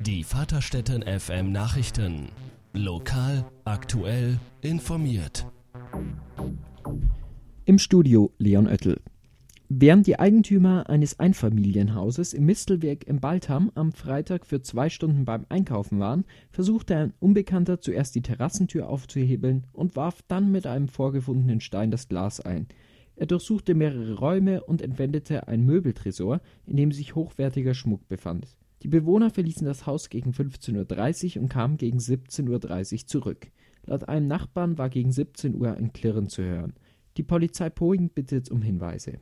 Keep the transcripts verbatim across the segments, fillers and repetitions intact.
Die Vaterstetten F M Nachrichten. Lokal, aktuell, informiert. Im Studio Leon Oettel. Während die Eigentümer eines Einfamilienhauses im Mistelwerk in Baltham am Freitag für zwei Stunden beim Einkaufen waren, versuchte ein Unbekannter zuerst die Terrassentür aufzuhebeln und warf dann mit einem vorgefundenen Stein das Glas ein. Er durchsuchte mehrere Räume und entwendete ein Möbeltresor, in dem sich hochwertiger Schmuck befand. Die Bewohner verließen das Haus gegen fünfzehn Uhr dreißig und kamen gegen siebzehn Uhr dreißig zurück. Laut einem Nachbarn war gegen siebzehn Uhr ein Klirren zu hören. Die Polizei Poing bittet um Hinweise.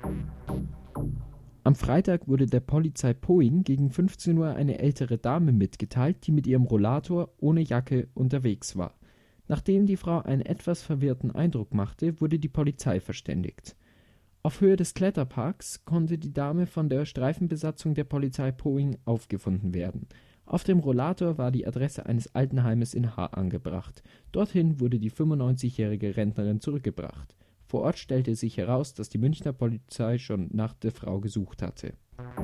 Am Freitag wurde der Polizei Poing gegen fünfzehn Uhr eine ältere Dame mitgeteilt, die mit ihrem Rollator ohne Jacke unterwegs war. Nachdem die Frau einen etwas verwirrten Eindruck machte, wurde die Polizei verständigt. Auf Höhe des Kletterparks konnte die Dame von der Streifenbesatzung der Polizei Poing aufgefunden werden. Auf dem Rollator war die Adresse eines Altenheimes in Haar angebracht. Dorthin wurde die fünfundneunzigjährige Rentnerin zurückgebracht. Vor Ort stellte sich heraus, dass die Münchner Polizei schon nach der Frau gesucht hatte.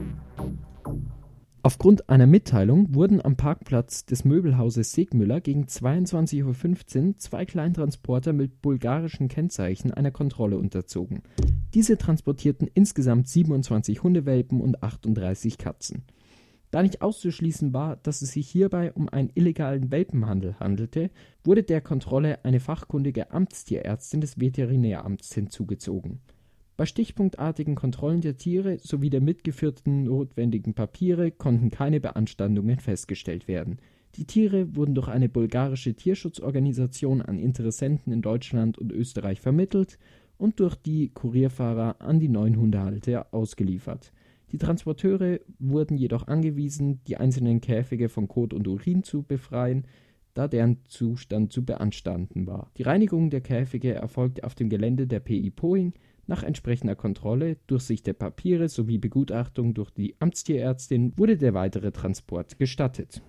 Aufgrund einer Mitteilung wurden am Parkplatz des Möbelhauses Segmüller gegen zweiundzwanzig Uhr fünfzehn zwei Kleintransporter mit bulgarischen Kennzeichen einer Kontrolle unterzogen. Diese transportierten insgesamt siebenundzwanzig Hundewelpen und achtunddreißig Katzen. Da nicht auszuschließen war, dass es sich hierbei um einen illegalen Welpenhandel handelte, wurde der Kontrolle eine fachkundige Amtstierärztin des Veterinäramts hinzugezogen. Bei stichpunktartigen Kontrollen der Tiere sowie der mitgeführten notwendigen Papiere konnten keine Beanstandungen festgestellt werden. Die Tiere wurden durch eine bulgarische Tierschutzorganisation an Interessenten in Deutschland und Österreich vermittelt und durch die Kurierfahrer an die neuen Hundehalter ausgeliefert. Die Transporteure wurden jedoch angewiesen, die einzelnen Käfige von Kot und Urin zu befreien, da deren Zustand zu beanstanden war. Die Reinigung der Käfige erfolgte auf dem Gelände der P I Poing nach entsprechender Kontrolle, Durchsicht der Papiere sowie Begutachtung durch die Amtstierärztin wurde der weitere Transport gestattet.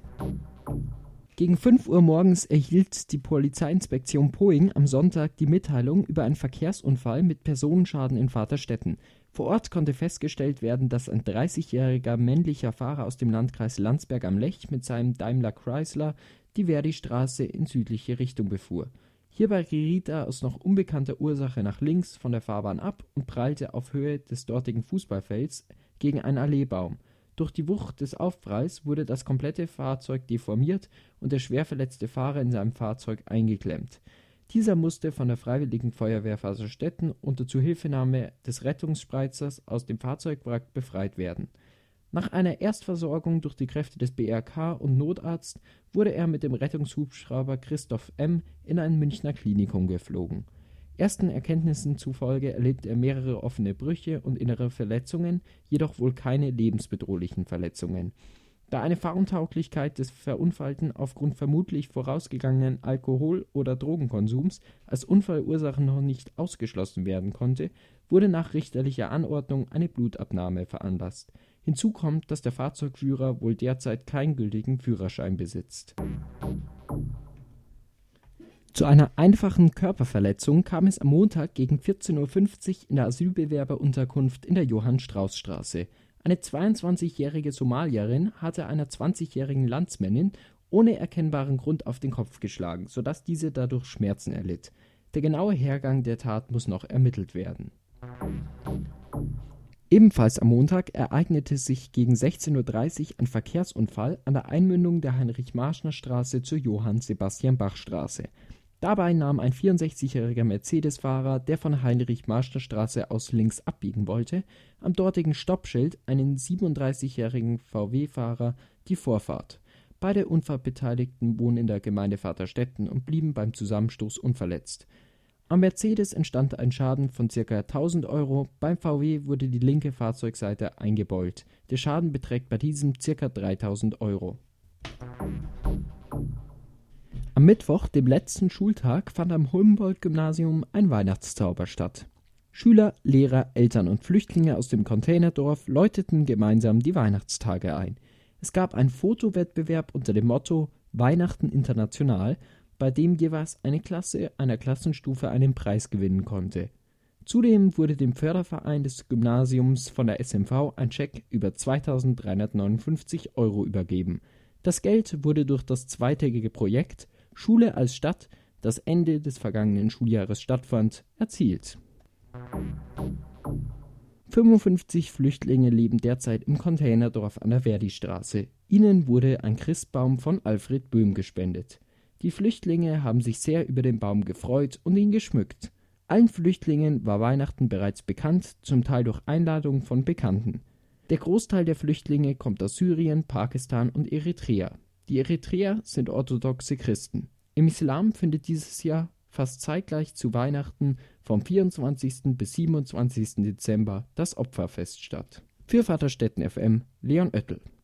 Gegen fünf Uhr morgens erhielt die Polizeiinspektion Poing am Sonntag die Mitteilung über einen Verkehrsunfall mit Personenschaden in Vaterstetten. Vor Ort konnte festgestellt werden, dass ein dreißigjähriger männlicher Fahrer aus dem Landkreis Landsberg am Lech mit seinem Daimler Chrysler die Verdi-Straße in südliche Richtung befuhr. Hierbei geriet er aus noch unbekannter Ursache nach links von der Fahrbahn ab und prallte auf Höhe des dortigen Fußballfelds gegen einen Alleebaum. Durch die Wucht des Aufpralls wurde das komplette Fahrzeug deformiert und der schwer verletzte Fahrer in seinem Fahrzeug eingeklemmt. Dieser musste von der Freiwilligen Feuerwehr Vaterstetten unter Zuhilfenahme des Rettungsspreizers aus dem Fahrzeugwrack befreit werden. Nach einer Erstversorgung durch die Kräfte des B R K und Notarzt wurde er mit dem Rettungshubschrauber Christoph M. in ein Münchner Klinikum geflogen. Ersten Erkenntnissen zufolge erlitt er mehrere offene Brüche und innere Verletzungen, jedoch wohl keine lebensbedrohlichen Verletzungen. Da eine Fahruntauglichkeit des Verunfallten aufgrund vermutlich vorausgegangenen Alkohol- oder Drogenkonsums als Unfallursache noch nicht ausgeschlossen werden konnte, wurde nach richterlicher Anordnung eine Blutabnahme veranlasst. Hinzu kommt, dass der Fahrzeugführer wohl derzeit keinen gültigen Führerschein besitzt. Zu einer einfachen Körperverletzung kam es am Montag gegen vierzehn Uhr fünfzig in der Asylbewerberunterkunft in der Johann-Strauß-Straße. Eine zweiundzwanzigjährige Somalierin hatte einer zwanzigjährigen Landsmännin ohne erkennbaren Grund auf den Kopf geschlagen, sodass diese dadurch Schmerzen erlitt. Der genaue Hergang der Tat muss noch ermittelt werden. Ebenfalls am Montag ereignete sich gegen sechzehn Uhr dreißig ein Verkehrsunfall an der Einmündung der Heinrich-Marschner-Straße zur Johann-Sebastian-Bach-Straße. Dabei nahm ein vierundsechzigjähriger Mercedes-Fahrer, der von Heinrich-Marschner-Straße aus links abbiegen wollte, am dortigen Stoppschild einen siebenunddreißigjährigen V W-Fahrer die Vorfahrt. Beide Unfallbeteiligten wohnen in der Gemeinde Vaterstetten und blieben beim Zusammenstoß unverletzt. Am Mercedes entstand ein Schaden von ca. tausend Euro, beim V W wurde die linke Fahrzeugseite eingebeult. Der Schaden beträgt bei diesem ca. dreitausend Euro. Am Mittwoch, dem letzten Schultag, fand am Humboldt-Gymnasium ein Weihnachtszauber statt. Schüler, Lehrer, Eltern und Flüchtlinge aus dem Containerdorf läuteten gemeinsam die Weihnachtstage ein. Es gab einen Fotowettbewerb unter dem Motto Weihnachten international, bei dem jeweils eine Klasse einer Klassenstufe einen Preis gewinnen konnte. Zudem wurde dem Förderverein des Gymnasiums von der S M V ein Scheck über zweitausenddreihundertneunundfünfzig Euro übergeben. Das Geld wurde durch das zweitägige Projekt Schule als Stadt, das Ende des vergangenen Schuljahres stattfand, erzielt. fünfundfünfzig Flüchtlinge leben derzeit im Containerdorf an der Verdistraße. Ihnen wurde ein Christbaum von Alfred Böhm gespendet. Die Flüchtlinge haben sich sehr über den Baum gefreut und ihn geschmückt. Allen Flüchtlingen war Weihnachten bereits bekannt, zum Teil durch Einladung von Bekannten. Der Großteil der Flüchtlinge kommt aus Syrien, Pakistan und Eritrea. Die Eritreer sind orthodoxe Christen. Im Islam findet dieses Jahr fast zeitgleich zu Weihnachten vom vierundzwanzigsten bis siebenundzwanzigsten Dezember das Opferfest statt. Für Vaterstetten F M, Leon Oettel.